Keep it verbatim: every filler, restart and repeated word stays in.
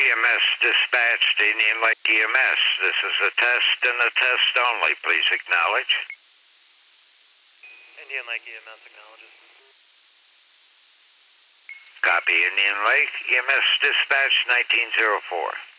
M S dispatched, Indian Lake E M S. This is a test and a test only. Please acknowledge. Indian Lake E M S acknowledges. Copy, Indian Lake E M S dispatch nineteen oh four.